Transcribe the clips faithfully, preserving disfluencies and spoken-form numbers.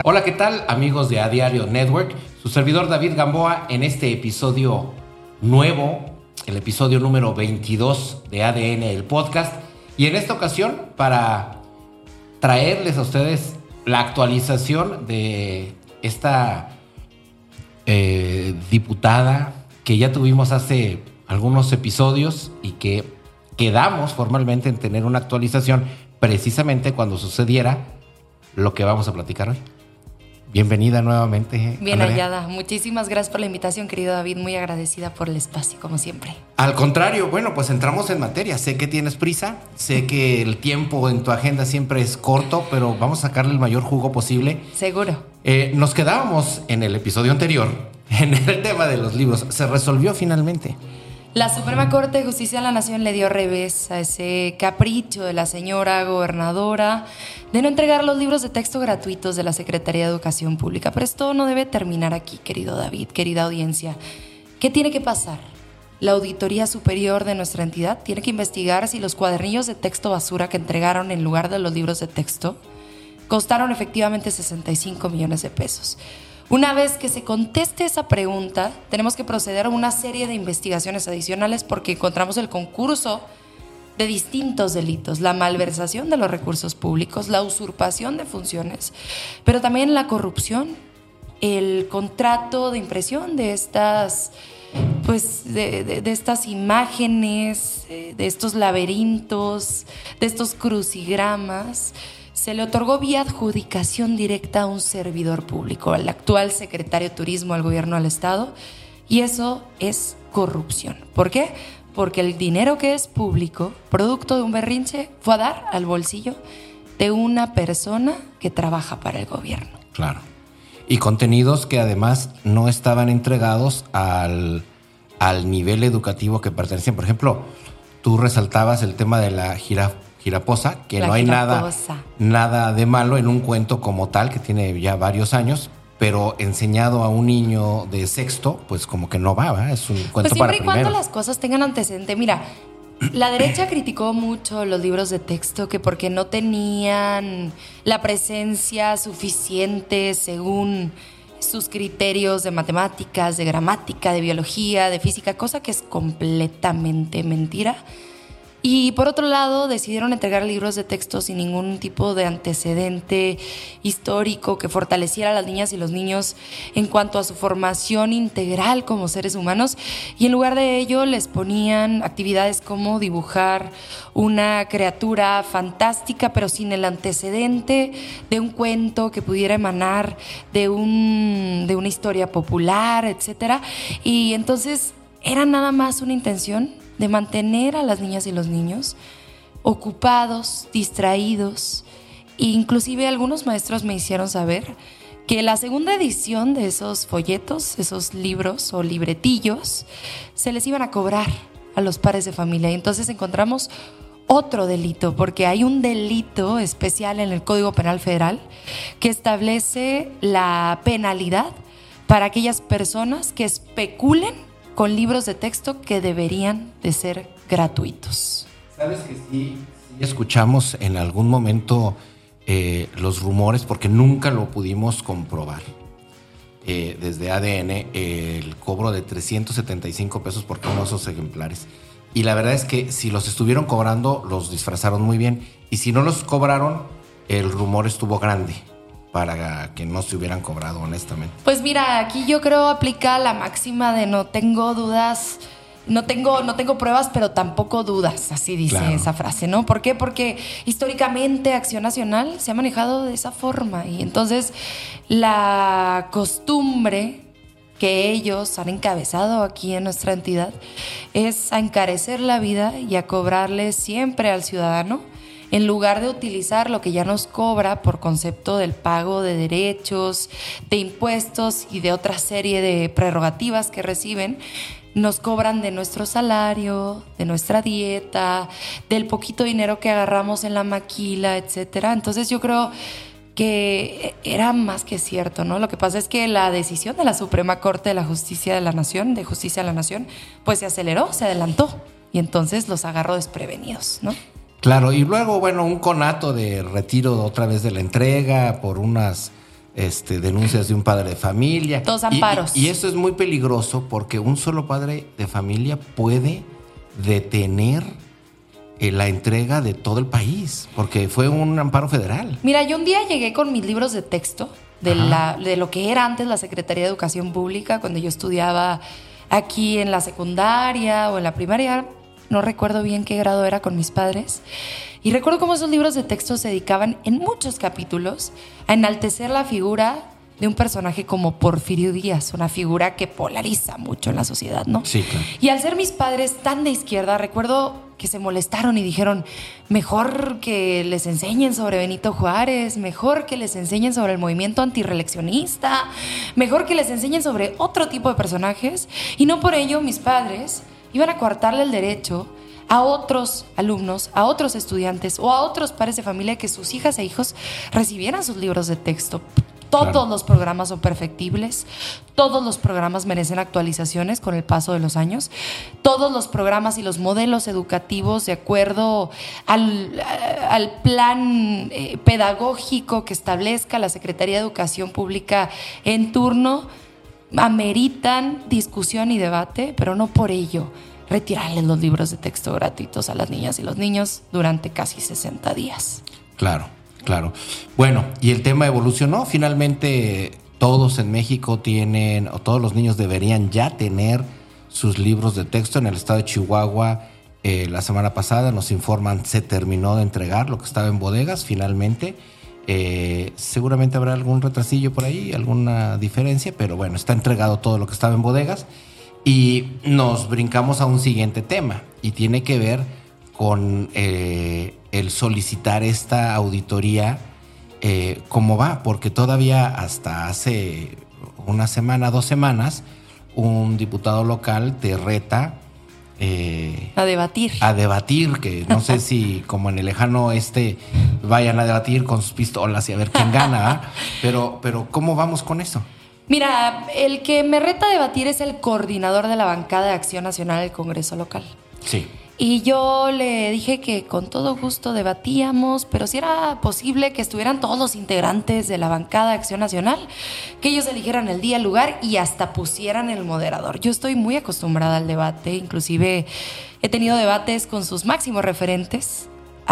Hola, ¿qué tal, amigos de A Diario Network? Su servidor David Gamboa en este episodio nuevo, el episodio número veintidós de A D N, el podcast. Y en esta ocasión, para traerles a ustedes la actualización de esta eh, diputada que ya tuvimos hace algunos episodios y que quedamos formalmente en tener una actualización precisamente cuando sucediera lo que vamos a platicar hoy. Bienvenida nuevamente. Bien Andrea. hallada. Muchísimas gracias por la invitación, querido David. Muy agradecida por el espacio, como siempre. Al contrario, bueno, pues entramos en materia. Sé que tienes prisa, sé que el tiempo en tu agenda siempre es corto, pero vamos a sacarle el mayor jugo posible. Seguro. Eh, nos quedábamos en el episodio anterior en el tema de los libros. ¿Se resolvió finalmente? La Suprema Corte de Justicia de la Nación le dio revés a ese capricho de la señora gobernadora de no entregar los libros de texto gratuitos de la Secretaría de Educación Pública. Pero esto no debe terminar aquí, querido David, querida audiencia. ¿Qué tiene que pasar? La Auditoría Superior de nuestra entidad tiene que investigar si los cuadernillos de texto basura que entregaron en lugar de los libros de texto costaron efectivamente sesenta y cinco millones de pesos. Una vez que se conteste esa pregunta, tenemos que proceder a una serie de investigaciones adicionales porque encontramos el concurso de distintos delitos, la malversación de los recursos públicos, la usurpación de funciones, pero también la corrupción, el contrato de impresión de estas, pues, de, de, de estas imágenes, de estos laberintos, de estos crucigramas. Se le otorgó vía adjudicación directa a un servidor público, al actual secretario de Turismo del Gobierno del Estado, y eso es corrupción. ¿Por qué? Porque el dinero que es público, producto de un berrinche, fue a dar al bolsillo de una persona que trabaja para el gobierno. Claro. Y contenidos que además no estaban entregados al, al nivel educativo que pertenecían. Por ejemplo, tú resaltabas el tema de la jirafa. Jiraposa, que La no hay nada, jiraposa. nada de malo en un cuento como tal, que tiene ya varios años, pero enseñado a un niño de sexto, pues como que no va, ¿verdad? Es un cuento pues para siempre y cuando primeros. las cosas tengan antecedente. Mira, la derecha criticó mucho los libros de texto que porque no tenían la presencia suficiente según sus criterios de matemáticas, de gramática, de biología, de física, cosa que es completamente mentira. Y por otro lado, decidieron entregar libros de texto sin ningún tipo de antecedente histórico que fortaleciera a las niñas y los niños en cuanto a su formación integral como seres humanos. Y en lugar de ello les ponían actividades como dibujar una criatura fantástica, pero sin el antecedente de un cuento que pudiera emanar de, un, de una historia popular, etcétera. Y entonces era nada más una intención de mantener a las niñas y los niños ocupados, distraídos. E inclusive algunos maestros me hicieron saber que la segunda edición de esos folletos, esos libros o libretillos, se les iban a cobrar a los padres de familia. Y entonces encontramos otro delito, porque hay un delito especial en el Código Penal Federal que establece la penalidad para aquellas personas que especulen con libros de texto que deberían de ser gratuitos. ¿Sabes que sí, sí escuchamos en algún momento eh, los rumores, porque nunca lo pudimos comprobar? Eh, desde A D N, eh, el cobro de trescientos setenta y cinco pesos por cada uno de esos ejemplares. Y la verdad es que si los estuvieron cobrando, los disfrazaron muy bien. Y si no los cobraron, el rumor estuvo grande para que no se hubieran cobrado, honestamente. Pues mira, aquí yo creo aplica la máxima de no tengo dudas, no tengo, no tengo pruebas, pero tampoco dudas, así dice Claro. esa frase, ¿no? ¿Por qué? Porque históricamente Acción Nacional se ha manejado de esa forma y entonces la costumbre que ellos han encabezado aquí en nuestra entidad es a encarecer la vida y a cobrarle siempre al ciudadano, en lugar de utilizar lo que ya nos cobra por concepto del pago de derechos, de impuestos y de otra serie de prerrogativas que reciben. Nos cobran de nuestro salario, de nuestra dieta, del poquito dinero que agarramos en la maquila, etcétera. Entonces yo creo que era más que cierto, ¿no? Lo que pasa es que la decisión de la Suprema Corte de la Justicia de la Nación, de Justicia de la Nación, pues se aceleró, se adelantó y entonces los agarró desprevenidos, ¿no? Claro, y luego, bueno, un conato de retiro otra vez de la entrega por unas este, denuncias de un padre de familia. Todos amparos. Y, y eso es muy peligroso porque un solo padre de familia puede detener eh, la entrega de todo el país, porque fue un amparo federal. Mira, yo un día llegué con mis libros de texto de, la, de lo que era antes la Secretaría de Educación Pública, cuando yo estudiaba aquí en la secundaria o en la primaria, no recuerdo bien qué grado era, con mis padres. Y recuerdo cómo esos libros de texto se dedicaban en muchos capítulos a enaltecer la figura de un personaje como Porfirio Díaz, una figura que polariza mucho en la sociedad, ¿no? Sí, claro. Y al ser mis padres tan de izquierda, recuerdo que se molestaron y dijeron, mejor que les enseñen sobre Benito Juárez, mejor que les enseñen sobre el movimiento antirreeleccionista, mejor que les enseñen sobre otro tipo de personajes. Y no por ello mis padres iban a coartarle el derecho a otros alumnos, a otros estudiantes o a otros padres de familia que sus hijas e hijos recibieran sus libros de texto. Todos claro. los programas son perfectibles, todos los programas merecen actualizaciones con el paso de los años, todos los programas y los modelos educativos de acuerdo al, al plan eh, pedagógico que establezca la Secretaría de Educación Pública en turno ameritan discusión y debate, pero no por ello retirarles los libros de texto gratuitos a las niñas y los niños durante casi sesenta días. Claro. Claro. Bueno, y el tema evolucionó. Finalmente todos en México tienen, o todos los niños deberían ya tener sus libros de texto. En el estado de Chihuahua, eh, la semana pasada nos informan, se terminó de entregar lo que estaba en bodegas finalmente. Eh, seguramente habrá algún retrasillo por ahí, alguna diferencia, pero bueno, está entregado todo lo que estaba en bodegas. Y nos brincamos a un siguiente tema y tiene que ver con eh, el solicitar esta auditoría, eh, ¿cómo va? Porque todavía hasta hace una semana, dos semanas, un diputado local te reta eh, a debatir. A debatir, que no sé si como en el lejano oeste vayan a debatir con sus pistolas y a ver quién gana, ¿eh? pero, pero ¿cómo vamos con eso? Mira, el que me reta a debatir es el coordinador de la bancada de Acción Nacional del Congreso local. Sí. Y yo le dije que con todo gusto debatíamos, pero si era posible que estuvieran todos los integrantes de la bancada de Acción Nacional, que ellos eligieran el día, el lugar y hasta pusieran el moderador. Yo estoy muy acostumbrada al debate, inclusive he tenido debates con sus máximos referentes,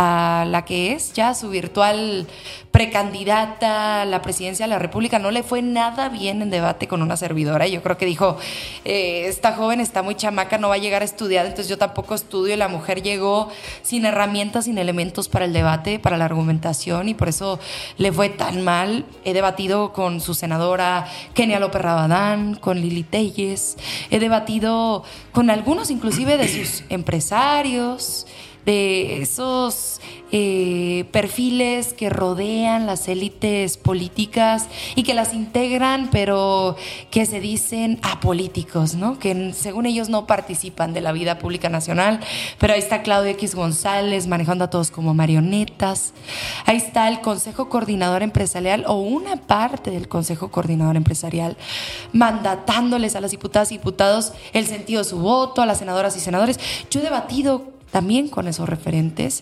a la que es ya su virtual precandidata a la presidencia de la República. No le fue nada bien en debate con una servidora. Yo creo que dijo, eh, esta joven está muy chamaca, no va a llegar a estudiar, entonces yo tampoco estudio. Y la mujer llegó sin herramientas, sin elementos para el debate, para la argumentación, y por eso le fue tan mal. He debatido con su senadora Kenia López Rabadán, con Lili Telles, he debatido con algunos inclusive de sus empresarios, de esos eh, perfiles que rodean las élites políticas y que las integran, pero que se dicen apolíticos, ¿no? Que según ellos no participan de la vida pública nacional. Pero ahí está Claudio X González manejando a todos como marionetas. Ahí está el Consejo Coordinador Empresarial o una parte del Consejo Coordinador Empresarial mandatándoles a las diputadas y diputados el sentido de su voto, a las senadoras y senadores. Yo he debatido también con esos referentes.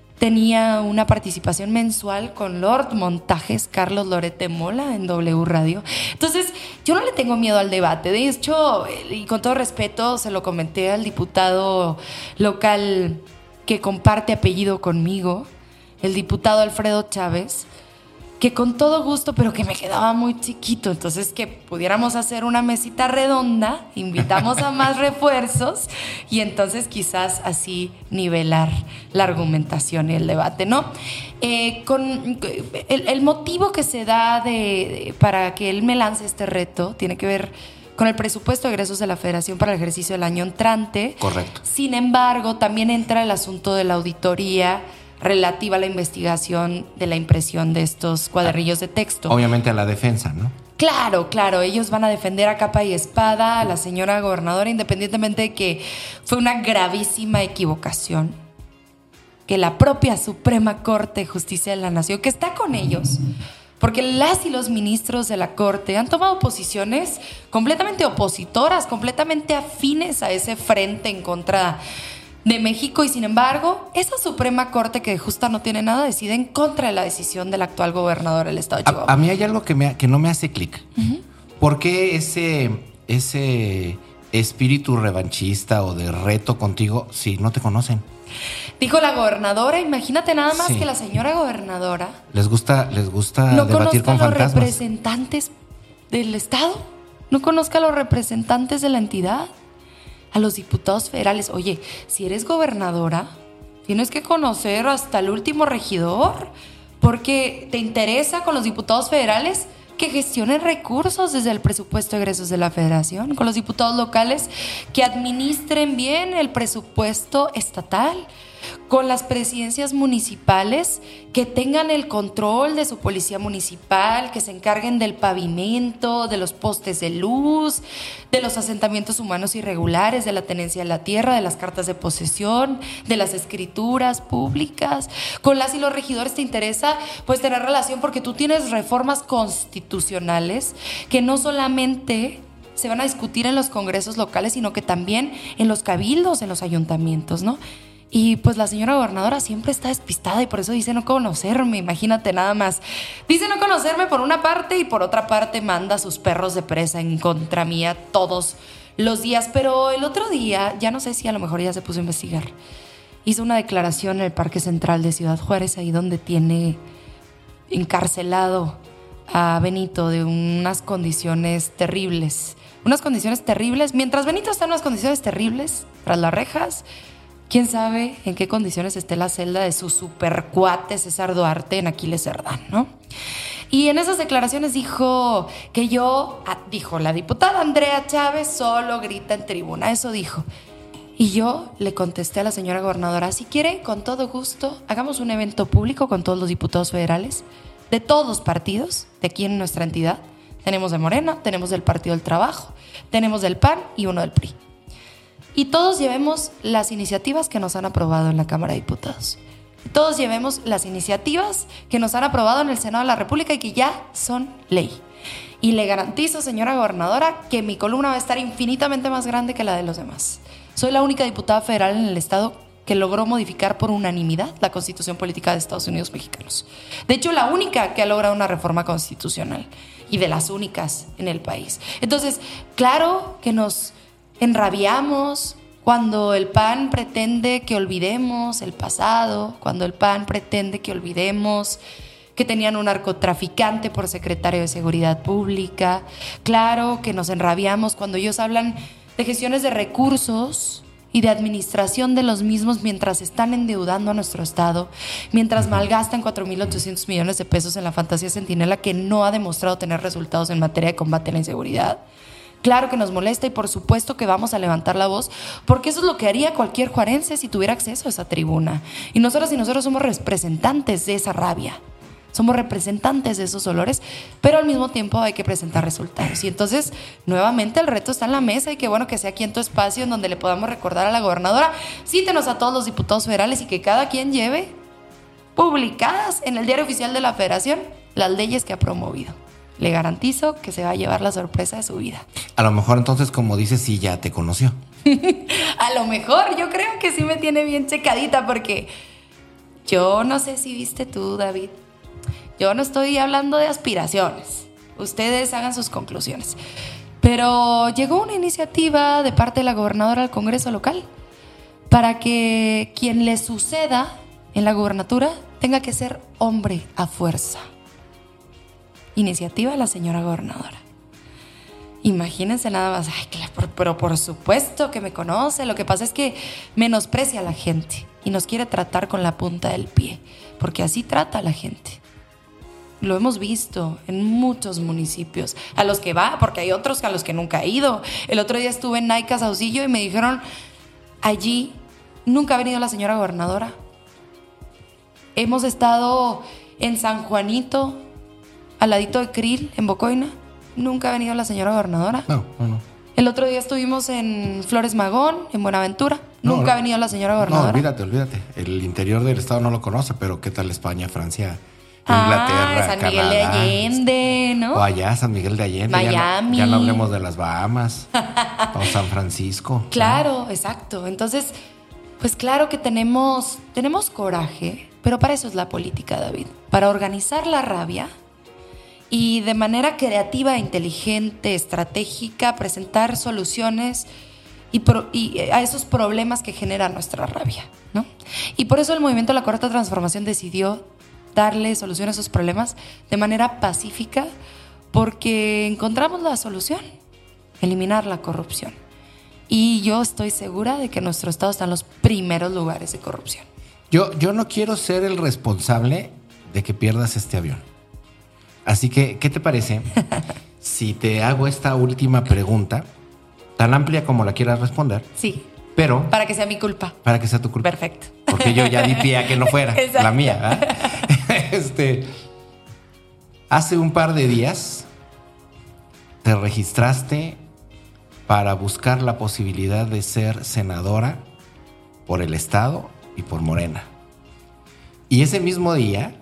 Tenía una participación mensual con Lord Montajes, Carlos Lorete Mola, en W Radio. Entonces, yo no le tengo miedo al debate. De hecho, y con todo respeto, se lo comenté al diputado local que comparte apellido conmigo, el diputado Alfredo Chávez, que con todo gusto, pero que me quedaba muy chiquito, entonces que pudiéramos hacer una mesita redonda, invitamos a más refuerzos y entonces quizás así nivelar la argumentación y el debate, ¿no? Eh, con el, el motivo que se da de, de, para que él me lance este reto tiene que ver con el presupuesto de egresos de la Federación para el ejercicio del año entrante. Correcto. Sin embargo, también entra el asunto de la auditoría relativa a la investigación de la impresión de estos cuadernillos de texto. Obviamente a la defensa, ¿no? Claro, claro, ellos van a defender a capa y espada a la señora gobernadora, independientemente de que fue una gravísima equivocación que la propia Suprema Corte de Justicia de la Nación, que está con ellos, porque las y los ministros de la Corte han tomado posiciones completamente opositoras, completamente afines a ese frente en contra de México, y sin embargo, esa Suprema Corte que justa no tiene nada decide en contra de la decisión del actual gobernador del estado de Chihuahua. A, a mí hay algo que, me, que no me hace clic. Uh-huh. ¿Por qué ese, ese espíritu revanchista o de reto contigo si no te conocen? Dijo la gobernadora, imagínate nada más sí. que la señora gobernadora les gusta, les gusta no debatir con fantasmas. No conozca a los representantes del estado, no conozca a los representantes de la entidad, a los diputados federales. Oye, si eres gobernadora, tienes que conocer hasta el último regidor, porque te interesa con los diputados federales que gestionen recursos desde el presupuesto de egresos de la federación, con los diputados locales que administren bien el presupuesto estatal, con las presidencias municipales que tengan el control de su policía municipal, que se encarguen del pavimento, de los postes de luz, de los asentamientos humanos irregulares, de la tenencia de la tierra, de las cartas de posesión, de las escrituras públicas. Con las y los regidores te interesa pues tener relación porque tú tienes reformas constitucionales que no solamente se van a discutir en los congresos locales, sino que también en los cabildos, en los ayuntamientos, ¿no? Y pues la señora gobernadora siempre está despistada y por eso dice no conocerme, imagínate nada más. Dice no conocerme por una parte y por otra parte manda a sus perros de presa en contra mía todos los días. Pero el otro día, ya no sé si a lo mejor ya se puso a investigar, hizo una declaración en el Parque Central de Ciudad Juárez, ahí donde tiene encarcelado a Benito de unas condiciones terribles. Unas condiciones terribles. Mientras Benito está en unas condiciones terribles, tras las rejas, quién sabe en qué condiciones esté la celda de su supercuate César Duarte en Aquiles Cerdán, ¿no? Y en esas declaraciones dijo que yo, dijo la diputada Andrea Chávez solo grita en tribuna, eso dijo. Y yo le contesté a la señora gobernadora, si quiere, con todo gusto, hagamos un evento público con todos los diputados federales, de todos los partidos, de aquí en nuestra entidad. Tenemos de Morena, tenemos del Partido del Trabajo, tenemos del P A N y uno del P R I. Y todos llevemos las iniciativas que nos han aprobado en la Cámara de Diputados. Y todos llevemos las iniciativas que nos han aprobado en el Senado de la República y que ya son ley. Y le garantizo, señora gobernadora, que mi columna va a estar infinitamente más grande que la de los demás. Soy la única diputada federal en el Estado que logró modificar por unanimidad la Constitución Política de Estados Unidos Mexicanos. De hecho, la única que ha logrado una reforma constitucional y de las únicas en el país. Entonces, claro que nos enrabiamos cuando el P A N pretende que olvidemos el pasado, cuando el P A N pretende que olvidemos que tenían un narcotraficante por secretario de Seguridad Pública. Claro que nos enrabiamos cuando ellos hablan de gestiones de recursos y de administración de los mismos mientras están endeudando a nuestro Estado, mientras malgastan cuatro mil ochocientos millones de pesos en la fantasía Centinela que no ha demostrado tener resultados en materia de combate a la inseguridad. Claro que nos molesta y por supuesto que vamos a levantar la voz, porque eso es lo que haría cualquier juarense si tuviera acceso a esa tribuna. Y nosotros y nosotros somos representantes de esa rabia, somos representantes de esos dolores, pero al mismo tiempo hay que presentar resultados. Y entonces, nuevamente, el reto está en la mesa y qué bueno que sea aquí en tu espacio en donde le podamos recordar a la gobernadora, cítenos a todos los diputados federales y que cada quien lleve publicadas en el Diario Oficial de la Federación las leyes que ha promovido. Le garantizo que se va a llevar la sorpresa de su vida. A lo mejor entonces, como dices, sí ya te conoció. A lo mejor, yo creo que sí me tiene bien checadita porque yo no sé si viste tú, David. Yo no estoy hablando de aspiraciones. Ustedes hagan sus conclusiones. Pero llegó una iniciativa de parte de la gobernadora al Congreso local para que quien le suceda en la gubernatura tenga que ser hombre a fuerza. Iniciativa de la señora gobernadora. Imagínense nada más, ay, claro, pero por supuesto que me conoce. Lo que pasa es que menosprecia a la gente y nos quiere tratar con la punta del pie, porque así trata a la gente. Lo hemos visto en muchos municipios, a los que va, porque hay otros a los que nunca he ido. El otro día estuve en Naica, Saucillo, y me dijeron, allí nunca ha venido la señora gobernadora. Hemos estado en San Juanito, al ladito de Krill, en Bocoina. Nunca ha venido la señora gobernadora. No, no, no. El otro día estuvimos en Flores Magón, en Buenaventura. No, Nunca no. ha venido la señora gobernadora. No, olvídate, olvídate. El interior del estado no lo conoce, pero ¿qué tal España, Francia, Inglaterra, ah, San Miguel Canadá, de Allende, ¿no? O allá, San Miguel de Allende. Miami. Ya no, ya no hablemos de las Bahamas o San Francisco. Claro, ¿no? Exacto. Entonces, Pues claro que tenemos, tenemos coraje, pero para eso es la política, David. Para organizar la rabia y de manera creativa, inteligente, estratégica, presentar soluciones y, pro, y a esos problemas que genera nuestra rabia, ¿no? Y por eso el movimiento de la Cuarta Transformación decidió darle solución a esos problemas de manera pacífica, porque encontramos la solución: eliminar la corrupción. Y yo estoy segura de que nuestro estado está en los primeros lugares de corrupción. Yo, yo no quiero ser el responsable de que pierdas este avión. Así que, ¿qué te parece si te hago esta última pregunta, tan amplia como la quieras responder? Sí. Pero... para que sea mi culpa. Para que sea tu culpa. Perfecto. Porque yo ya di pie a que no fuera la mía. ¿eh? Este, hace un par de días te registraste para buscar la posibilidad de ser senadora por el Estado y por Morena. Y ese mismo día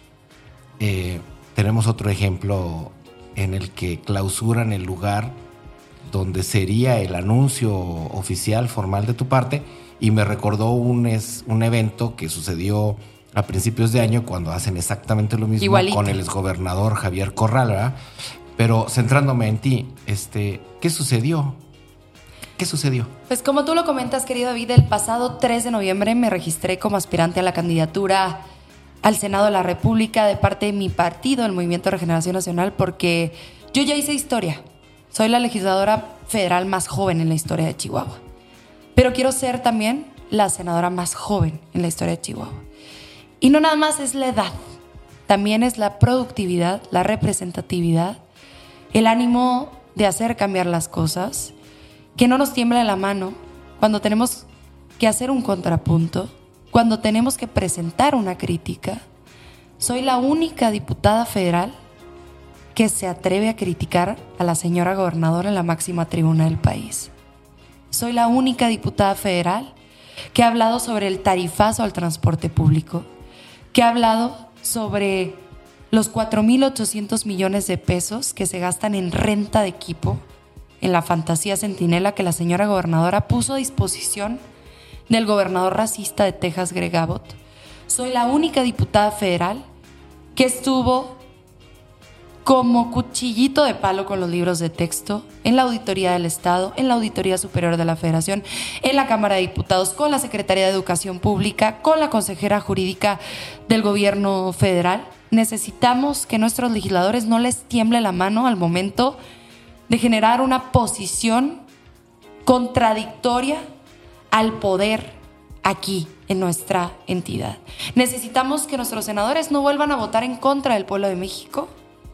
eh, tenemos otro ejemplo en el que clausuran el lugar donde sería el anuncio oficial formal de tu parte, y me recordó un, es, un evento que sucedió a principios de año cuando hacen exactamente lo mismo. Igualito. Con el exgobernador Javier Corral, ¿verdad? Pero centrándome en ti, este, ¿qué sucedió? ¿Qué sucedió? Pues como tú lo comentas, querido David, el pasado tres de noviembre me registré como aspirante a la candidatura al Senado de la República de parte de mi partido, el Movimiento de Regeneración Nacional, porque yo ya hice historia. Soy la legisladora federal más joven en la historia de Chihuahua. Pero quiero ser también la senadora más joven en la historia de Chihuahua. Y no nada más es la edad, también es la productividad, la representatividad, el ánimo de hacer cambiar las cosas, que no nos tiemble la mano cuando tenemos que hacer un contrapunto, cuando tenemos que presentar una crítica. Soy la única diputada federal que se atreve a criticar a la señora gobernadora en la máxima tribuna del país. Soy la única diputada federal que ha hablado sobre el tarifazo al transporte público, que ha hablado sobre los cuatro mil ochocientos millones de pesos que se gastan en renta de equipo en la fantasía Centinela que la señora gobernadora puso a disposición del gobernador racista de Texas, Greg Abbott. Soy la única diputada federal que estuvo como cuchillito de palo con los libros de texto en la Auditoría del Estado, en la Auditoría Superior de la Federación, en la Cámara de Diputados, con la Secretaría de Educación Pública, con la consejera jurídica del gobierno federal. Necesitamos que nuestros legisladores no les tiemble la mano al momento de generar una posición contradictoria al poder aquí en nuestra entidad. Necesitamos que nuestros senadores no vuelvan a votar en contra del pueblo de México,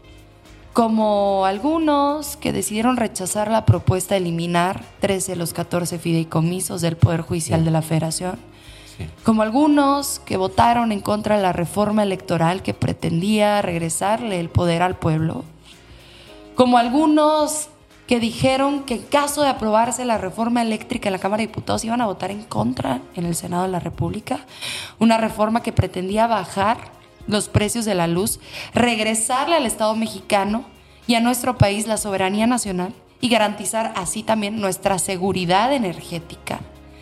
como algunos que decidieron rechazar la propuesta de eliminar trece de los catorce fideicomisos del Poder Judicial sí. de la Federación, sí. como algunos que votaron en contra de la reforma electoral que pretendía regresarle el poder al pueblo, como algunos que dijeron que en caso de aprobarse la reforma eléctrica en la Cámara de Diputados iban a votar en contra en el Senado de la República, una reforma que pretendía bajar los precios de la luz, regresarle al Estado mexicano y a nuestro país la soberanía nacional y garantizar así también nuestra seguridad energética.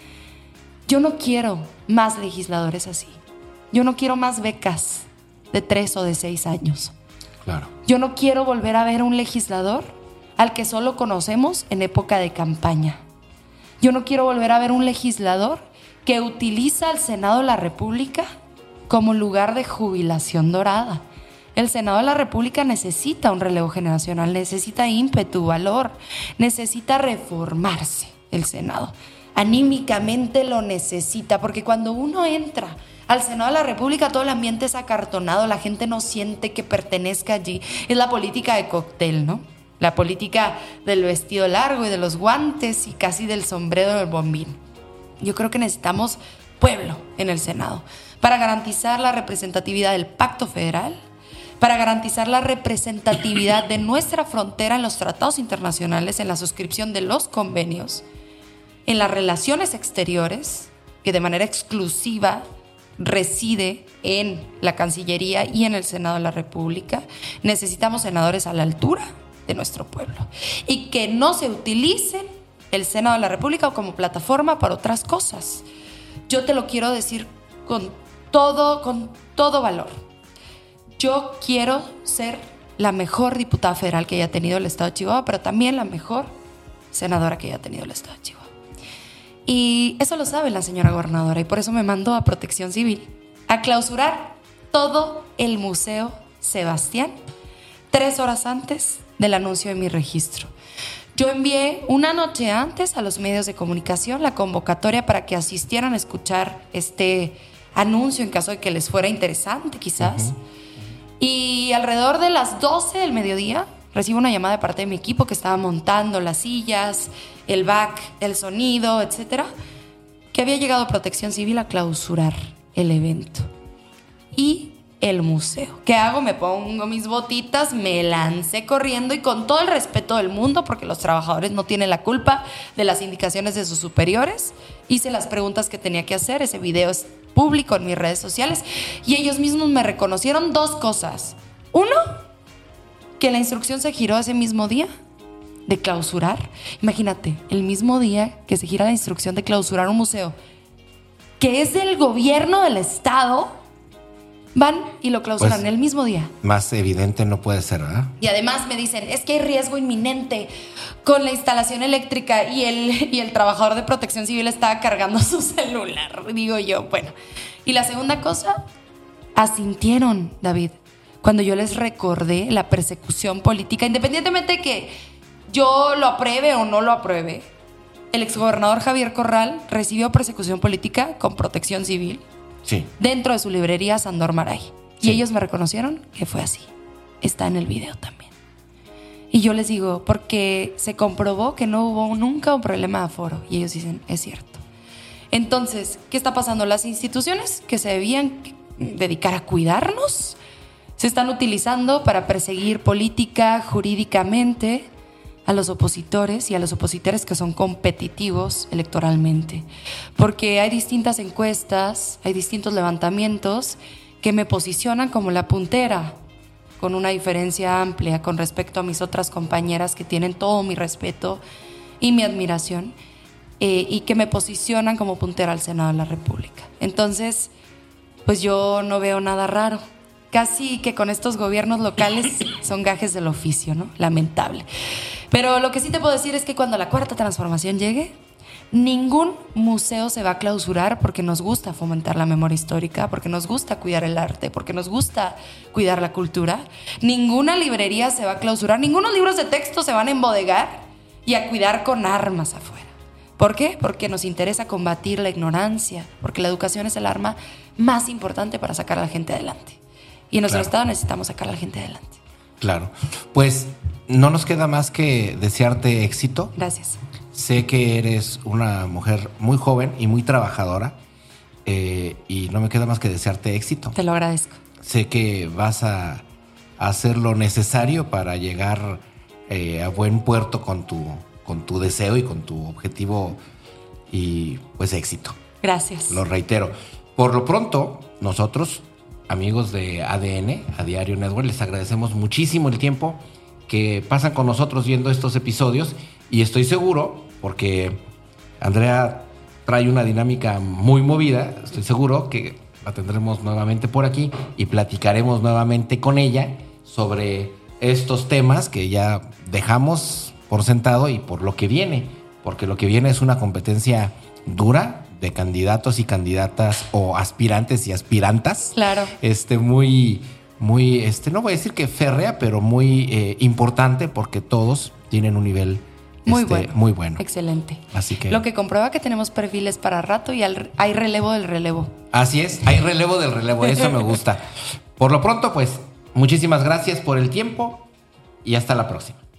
Yo no quiero más legisladores así. Yo no quiero más becas de tres o de seis años. Claro. Yo no quiero volver a ver un legislador al que solo conocemos en época de campaña. Yo no quiero volver a ver un legislador que utiliza al Senado de la República como lugar de jubilación dorada. El Senado de la República necesita un relevo generacional, necesita ímpetu, valor, necesita reformarse el Senado. Anímicamente lo necesita, porque cuando uno entra al Senado de la República todo el ambiente es acartonado, la gente no siente que pertenezca allí. Es la política de cóctel, ¿no? La política del vestido largo y de los guantes y casi del sombrero del bombín. Yo creo que necesitamos pueblo en el Senado para garantizar la representatividad del Pacto Federal, para garantizar la representatividad de nuestra frontera en los tratados internacionales, en la suscripción de los convenios, en las relaciones exteriores, que de manera exclusiva reside en la Cancillería y en el Senado de la República. Necesitamos senadores a la altura de nuestro pueblo y que no se utilicen el Senado de la República como plataforma para otras cosas, yo te lo quiero decir con todo, con todo valor. Yo quiero ser la mejor diputada federal que haya tenido el estado de Chihuahua, pero también la mejor senadora que haya tenido el estado de Chihuahua. Y eso lo sabe la señora gobernadora y por eso me mandó a Protección Civil a clausurar todo el Museo Sebastián tres horas antes del anuncio de mi registro. Yo envié una noche antes a los medios de comunicación la convocatoria para que asistieran a escuchar este anuncio en caso de que les fuera interesante, quizás. Uh-huh. Y alrededor de las doce del mediodía recibo una llamada de parte de mi equipo que estaba montando las sillas, el back, el sonido, etcétera, que había llegado Protección Civil a clausurar el evento y el museo. ¿Qué hago? Me pongo mis botitas, me lancé corriendo y con todo el respeto del mundo, porque los trabajadores no tienen la culpa de las indicaciones de sus superiores, hice las preguntas que tenía que hacer. Ese video es público en mis redes sociales y ellos mismos me reconocieron dos cosas. Uno, que la instrucción se giró ese mismo día de clausurar. Imagínate, el mismo día que se gira la instrucción de clausurar un museo que es del gobierno del estado, van y lo clausuran pues, el mismo día. Más evidente no puede ser, ¿verdad? Y además me dicen, es que hay riesgo inminente con la instalación eléctrica y el, y el trabajador de Protección Civil estaba cargando su celular. Digo yo, bueno. Y la segunda cosa, asintieron, David, cuando yo les recordé la persecución política, independientemente de que yo lo apruebe o no lo apruebe. El exgobernador Javier Corral recibió persecución política con Protección Civil. Sí. Dentro de su librería Sandor Maray. Sí. Y ellos me reconocieron que fue así. Está en el video también. Y yo les digo, porque se comprobó que no hubo nunca un problema de aforo. Y ellos dicen, es cierto. Entonces, ¿qué está pasando? Las instituciones que se debían dedicar a cuidarnos se están utilizando para perseguir política, jurídicamente, a los opositores y a los opositores que son competitivos electoralmente. Porque hay distintas encuestas, hay distintos levantamientos que me posicionan como la puntera, con una diferencia amplia con respecto a mis otras compañeras que tienen todo mi respeto y mi admiración, eh, y que me posicionan como puntera al Senado de la República. Entonces, pues yo no veo nada raro. Casi que con estos gobiernos locales son gajes del oficio, ¿no? Lamentable. Pero lo que sí te puedo decir es que cuando la cuarta transformación llegue, ningún museo se va a clausurar porque nos gusta fomentar la memoria histórica, porque nos gusta cuidar el arte, porque nos gusta cuidar la cultura. Ninguna librería se va a clausurar, ningunos libros de texto se van a embodegar y a cuidar con armas afuera. ¿Por qué? Porque nos interesa combatir la ignorancia, porque la educación es el arma más importante para sacar a la gente adelante. Y en nuestro claro. estado necesitamos sacar a la gente adelante. Claro. Pues no nos queda más que desearte éxito. Gracias. Sé que eres una mujer muy joven y muy trabajadora, eh, y no me queda más que desearte éxito. Te lo agradezco. Sé que vas a hacer lo necesario para llegar eh, a buen puerto con tu, con tu deseo y con tu objetivo, y pues éxito. Gracias. Lo reitero. Por lo pronto, nosotros, amigos de A D N, A Diario Network, les agradecemos muchísimo el tiempo que pasan con nosotros viendo estos episodios, y estoy seguro, porque Andrea trae una dinámica muy movida, estoy seguro que la tendremos nuevamente por aquí y platicaremos nuevamente con ella sobre estos temas que ya dejamos por sentado y por lo que viene, porque lo que viene es una competencia dura de candidatos y candidatas, o aspirantes y aspirantas. Claro. Este, muy, muy, este, no voy a decir que férrea, pero muy eh, importante, porque todos tienen un nivel muy, este, bueno. muy bueno. Excelente. Así que. Lo que comprueba que tenemos perfiles para rato y al, hay relevo del relevo. Así es, hay relevo del relevo, eso me gusta. Por lo pronto, pues, muchísimas gracias por el tiempo y hasta la próxima.